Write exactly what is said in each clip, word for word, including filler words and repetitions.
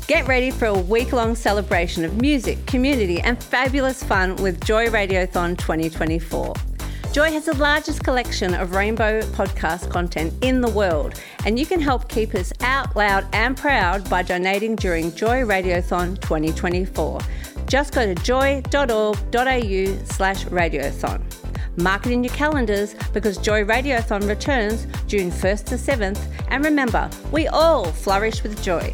Get ready for a week-long celebration of music, community and fabulous fun with Joy Radiothon twenty twenty-four. Joy has the largest collection of rainbow podcast content in the world, and you can help keep us out loud and proud by donating during Joy Radiothon twenty twenty-four. Just go to joy.org.au slash radiothon. Mark it in your calendars because Joy Radiothon returns June first to seventh, and remember, we all flourish with joy.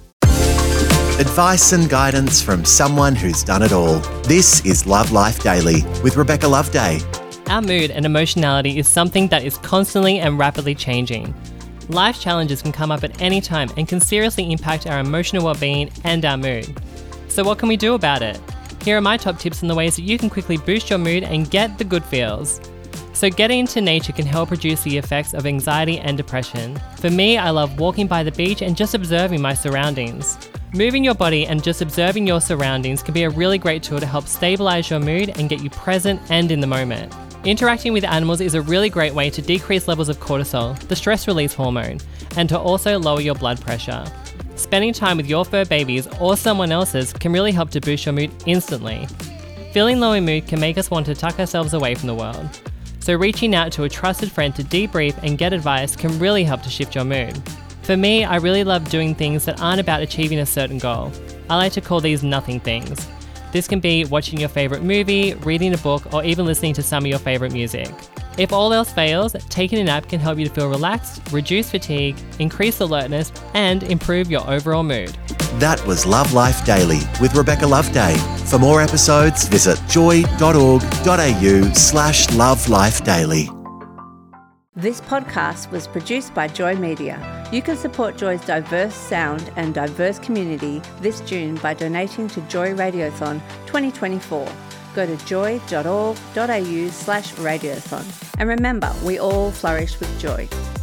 Advice and guidance from someone who's done it all. This is Love Life Daily with Rebecca Loveday. Our mood and emotionality is something that is constantly and rapidly changing. Life challenges can come up at any time and can seriously impact our emotional well-being and our mood. So what can we do about it? Here are my top tips on the ways that you can quickly boost your mood and get the good feels. So getting into nature can help reduce the effects of anxiety and depression. For me, I love walking by the beach and just observing my surroundings. Moving your body and just observing your surroundings can be a really great tool to help stabilize your mood and get you present and in the moment. Interacting with animals is a really great way to decrease levels of cortisol, the stress release hormone, and to also lower your blood pressure. Spending time with your fur babies or someone else's can really help to boost your mood instantly. Feeling low in mood can make us want to tuck ourselves away from the world. So reaching out to a trusted friend to debrief and get advice can really help to shift your mood. For me, I really love doing things that aren't about achieving a certain goal. I like to call these nothing things. This can be watching your favourite movie, reading a book, or even listening to some of your favourite music. If all else fails, taking a nap can help you to feel relaxed, reduce fatigue, increase alertness, and improve your overall mood. That was Love Life Daily with Rebecca Loveday. For more episodes, visit joy.org.au slash Love Life Daily. This podcast was produced by Joy Media. You can support Joy's diverse sound and diverse community this June by donating to Joy Radiothon twenty twenty-four. Go to joy.org.au slash radiothon. And remember, we all flourish with joy.